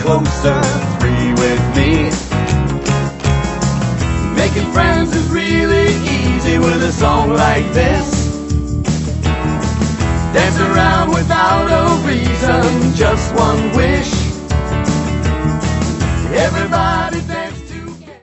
closer, three with me. Making friends is really easy with a song like this. Dance around without a reason, just one wish. Everybody dance.